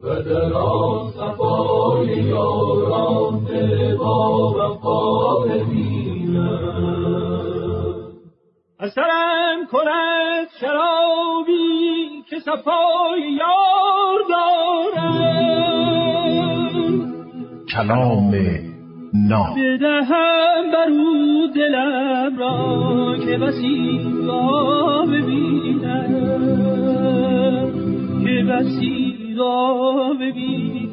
و در آن صفای یاران با وفا ببینم. اثرم کند شرابی که صفای یار دارم، کلام ناب بدهم بر او دلم را که بسی را ببینم، که بسی را ببینم.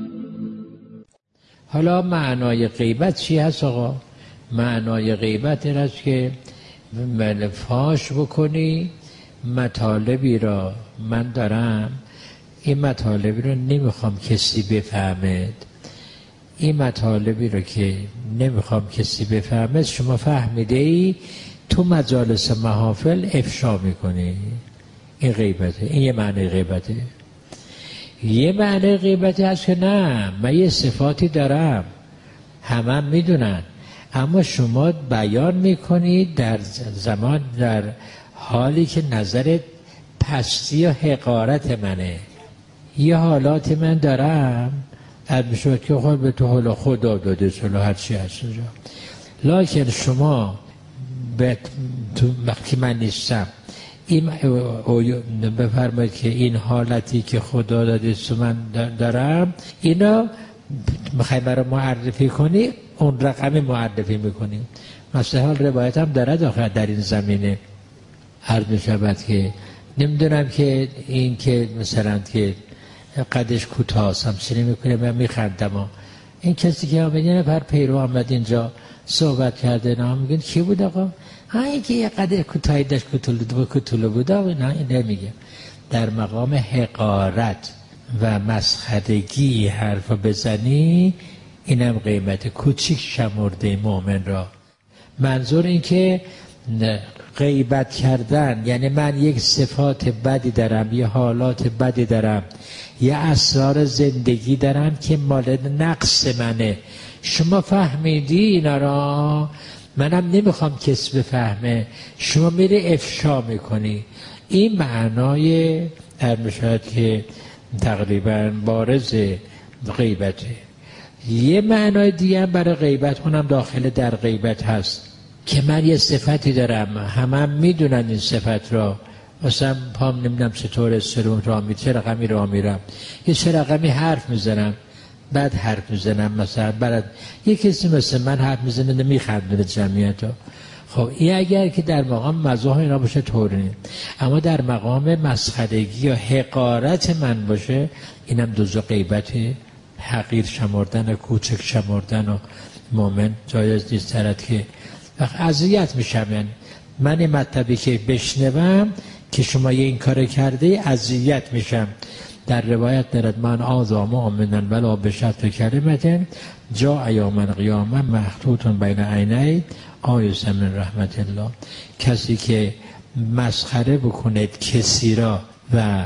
حالا معنای غیبت چی هست آقا؟ معنای غیبت این است که فاش بکنی مطالبی را من دارم، این مطالبی را نمیخوام کسی بفهمد، این مطالبی رو که نمیخوام کسی بفهمد شما فهمیده ای تو مجالس محافل افشا میکنی. این غیبته. این یه معنی غیبته. یه معنی غیبتی هست که نه من یه صفاتی دارم همه میدونن، اما شما بیان میکنید در زمان در حالی که نظرت پستی و حقارت منه. یه حالات من دارم از میشود که خود به تو حالا خدا داده سلو هرچی هست اونجا، لکن شما وقتی من نیستم این بفرمایید که این حالتی که خدا داده سو من دارم اینا میخوای برای معرفی کنی، اون رقم معرفی میکنیم. مثلا روایت هم داره داخل در این زمینه عرض میشود که نمیدونم که این که مثلا که قدش کوتاست همچنین میکنه من میخندم، این کسی که آمد یه نفر پیرو آمد اینجا صحبت کرده نه میگن کی بود آقا؟ این که یه قدر کوتاهی داشت کوتولو بود نه این نمیگه. در مقام حقارت و مسخرگی حرف بزنی اینم قیمت کوچیک شمرده مؤمن را. منظور این که غیبت کردن یعنی من یک صفات بدی دارم، یه حالات بدی دارم، یه اسرار زندگی دارم که مال نقص منه، شما فهمیدی اینا را، منم نمیخوام کس بفهمه، شما میری افشا میکنی. این معنای میشود که تقریبا بارز غیبته. یه معنای دیگه هم برای غیبت اونم داخل در غیبت هست که من یه صفتی دارم همه میدونن این صفت را، مثلا پام نمیدونم چطور سرون را چه رقمی را میرم، یه چه رقمی حرف میزنم، بعد حرف میزنم مثلا برای یه کسی مثل من حرف میزنه نمیخنده جمعیت ها. خب این اگر که در مقام مزاح اینا باشه طوری نیست، اما در مقام مسخرگی یا حقارت من باشه اینم دوزو غیبت حقیر شمردن و کوچک شمردن و مومن جایز نیست ترد که وقت اذیت میشم. من این مطلبی که بشنوم که شما یه این کار کرده اذیت میشم. در روایت دارد من آذا مؤمنا ولا بشرط کلمة جاء یوم القیامة مخطوط بین عینی آیس من رحمت الله. کسی که مسخره بکند کسی را و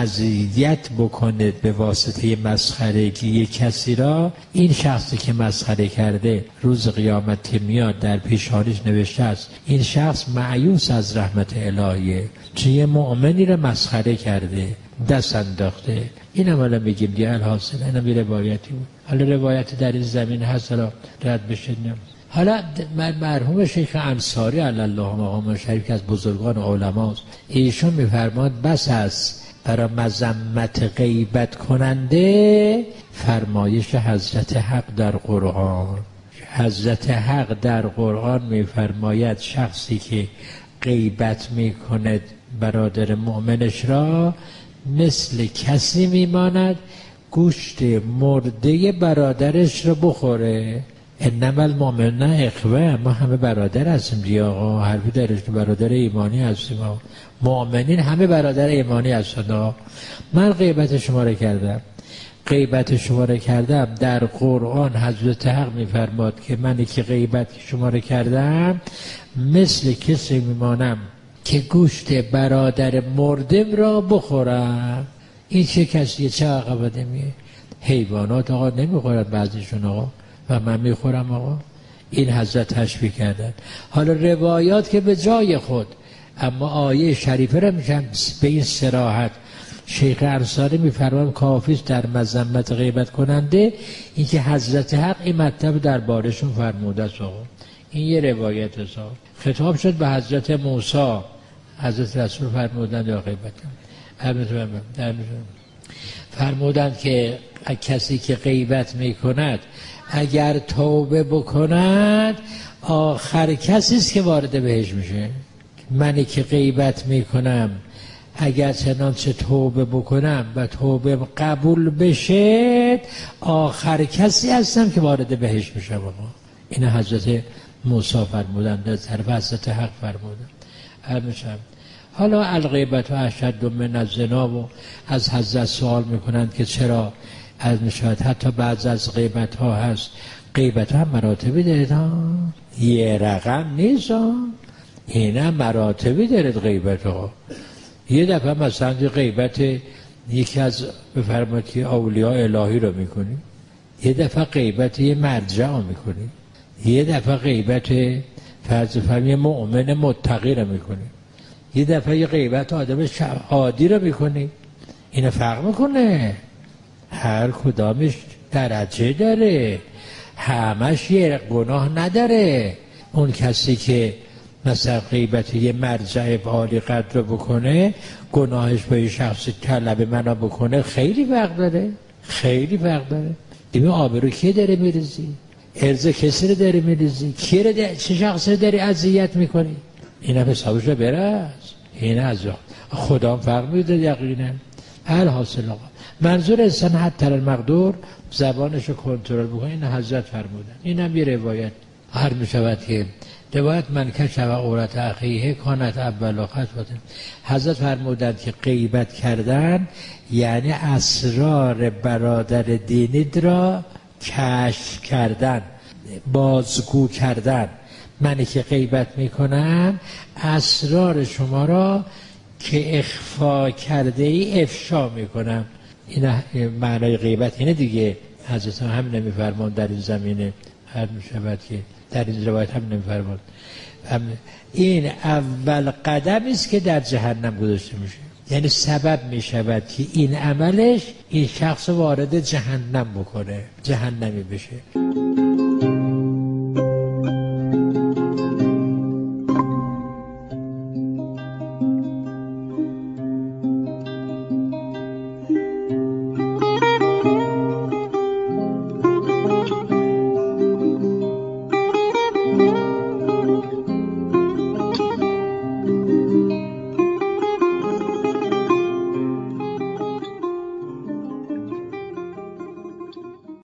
اذیت بکند به واسطه مسخرگی کسی را، این شخصی که مسخره کرده روز قیامت که میاد در پیشانیش نوشته است این شخص مایوس از رحمت الهیه، چون یه مؤمنی را مسخره کرده دست انداخته. این هم حالا میگیم دیگه الحاصل این هم روایتی بود. حالا روایت در این زمین هست حالا رد بشنیم. حالا مرحوم شیخ انصاری علی الله مقام شریف که از بزرگان علماست، ایشون میفرماد بس است برای مذمت غیبت کننده فرمایش حضرت حق در قرآن. حضرت حق در قرآن میفرماید شخصی که غیبت میکند برادر مؤمنش را مثل کسی میماند گوشت مرده برادرش را بخوره. انما المؤمنون اخوه، ما همه برادر هستیم دیگه آقا، حرفی درش که برادر ایمانی هستیم آقا. مؤمنین همه برادر ایمانی هستند. من غیبت شما را کردم، غیبت شما را کردم، در قرآن حضرت حق میفرماد که من که غیبت شما را کردم مثل کسی میمانم که گوشت برادر مردم را بخورم. این چه کسیه؟ چه عقبه میه؟ حیوانات آقا نمیخورد بعضیشون آقا و من میخورم آقا. این حضرت تشبیه کردن. حالا روایات که به جای خود، اما آیه شریفه را میشن به این صراحت شیخ انصاری میفرمان کافی است در مذمت غیبت کننده اینکه حضرت حق این مطلب دربارشون فرموده است. این یه روایت است. خطاب شد به حضرت موسی، حضرت رسول فرمودند یا غیبت فرمودند که کسی که غیبت میکند اگر توبه بکند آخر کسی است که وارد بهشت میشه. منی که غیبت میکنم اگر چنانچه توبه بکنم و توبه قبول بشه آخر کسی هستم که وارد بهشت میشم. این حضرت موسی فرمودند، در طرف حضرت حق فرمودند. حالا الغیبت و اشد من الزنا و از حضرت سوال میکنند که چرا از نشاید حتی بعض از غیبت ها هست. غیبت ها هم مراتبی دارید ها، یه رقم نیست ها، این هم مراتبی دارید غیبت ها. یه دفعه مثلا غیبت یکی از بفرمایید که اولیاء الهی رو میکنی، یه دفعه غیبت یه مرجع رو میکنی، یه دفعه غیبت فرض فرمی مؤمن متقی رو میکنی، یه دفعه یه غیبت آدم عادی رو میکنی. اینو فرق میکنه، هر کدامش درجه داره، همش یه گناه نداره. اون کسی که مثلا غیبت یه مرجع عالی قدر رو بکنه گناهش با یه شخص طلب منو بکنه خیلی فرق داره، خیلی فرق داره. دیگه آبرو کی داره میریزی؟ ارز کسی رو داری میریزی؟ کی رو چه شخصی رو داری اذیت میکنی؟ اینا حسابش رو برس. این از خدا فرق میده یقینا. الحاصل آقا منظور انسان حتی المقدور زبانش رو کنترل بکنه. این حضرت فرمودن. این هم یه روایت هر میشود که روایت من کشف عورت اخیه کانت اول و خطوه. حضرت فرمودند که غیبت کردن یعنی اسرار برادر دینید را کشف کردن، بازگو کردن. منی که غیبت میکنم اسرار شما را که اخفا کرده ای افشا میکنم. این معنای غیبت اینه دیگه. حضرت هم نمیفرمان در این زمینه هر میشود که در این روایت هم نمیفرمان. این اول قدمی است که در جهنم گذاشته میشه، یعنی سبب میشود که این عملش این شخص وارد جهنم بکنه، جهنمی بشه.